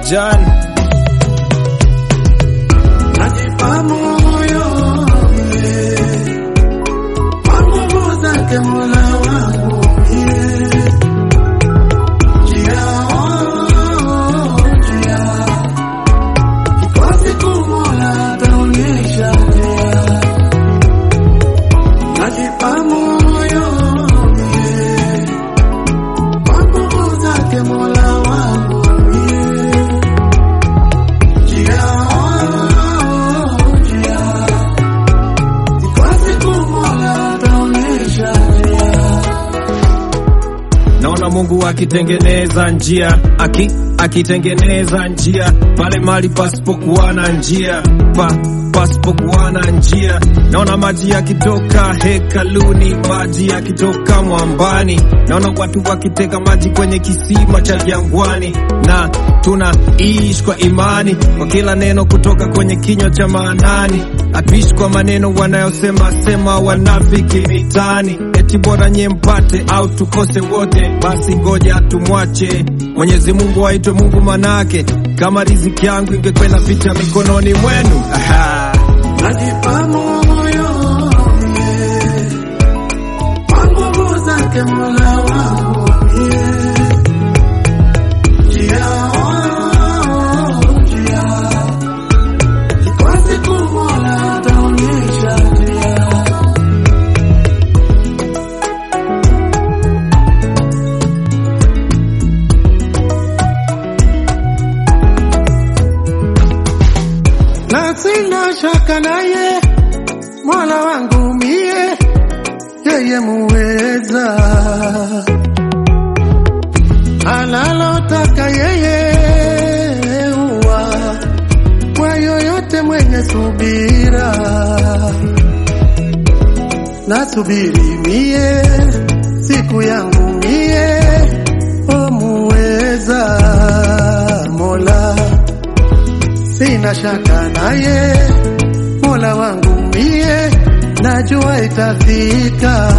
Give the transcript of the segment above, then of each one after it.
Marjan. Najipa moyo kwa nguvu zake Mola wangu, njia iko siku Mola ataonyesha njia. Najipa moyo kwa nguvu zake Mola wangu, naona Mungu akitengeneza njia, akitengeneza njia pale mali pasipokuwa na njia, pasipokuwa na njia. Naona maji yakitoka hekaluni, maji yakitoka mwambani. Naona watu wakiteka maji kwenye kisima cha jangwani, na tunaishi kwa imani kwa kila neno kutoka kwenye kinywa cha Manani. Hatuishi kwa maneno wanayosema sema wanafiki mitani, eti bora nye mpate au tukose wote. Basi ngoja tumwache Mwenyezi Mungu aitwe Mungu, manake kama riziki yangu ingekwenda pita mikononi mwenu. Najipa moyo kwa nguvu zake Mola wangu, njia iko siku Mola ataonyesha njia. Na sina shaka naye Mola wangu mie, yeye muweza, analotaka yeye huwa kwa yoyote mwenye subira. Nasubiri mie siku yangu mie, o muweza Mola, sina shaka naye Mola wangu mie, najua itafika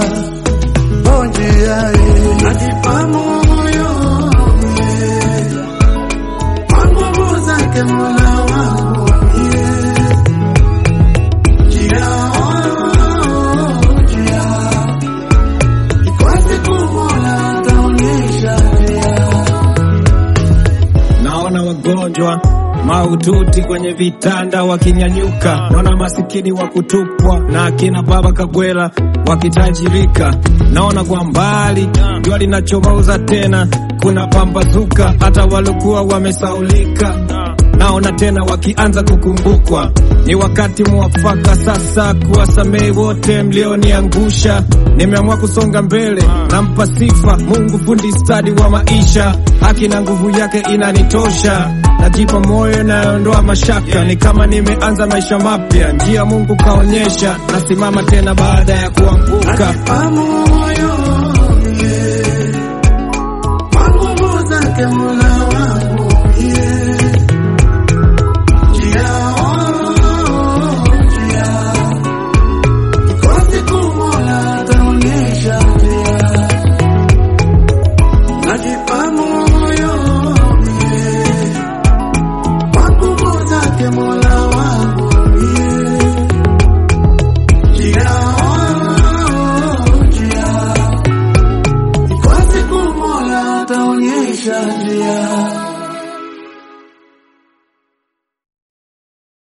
njia. Najipa moyo kwa nguvu zake Mola wangu, njia iko siku Mola ataonyesha njia. Naona wagonjwa mahututi kwenye vitanda wakinyanyuka, naona masikini wa kutupwa na akina baba Kagwela wakitajirika. Naona kwa mbali jua linachomauza tena, kuna pambazuka hata walikuwa wamesaulika. Naona tena wakianza kukumbukwa, ni wakati mwafaka sasa kuwasamehe wote mlioniangusha. Nimeamua kusonga mbele, nampa sifa Mungu fundi stadi wa maisha, haki na nguvu yake inanitosha. Najipa moyo naondoa mashaka, ni kama nimeanza maisha mapya, njia Mungu kaonyesha. Nasimama tena baada ya kuanguka. Najipa moyo kwa nguvu zake Mola wangu, njia iko siku Mola ataonyesha njia. Najipa moyo kwa nguvu zake Mola wangu, njia iko siku Mola ataonyesha njia.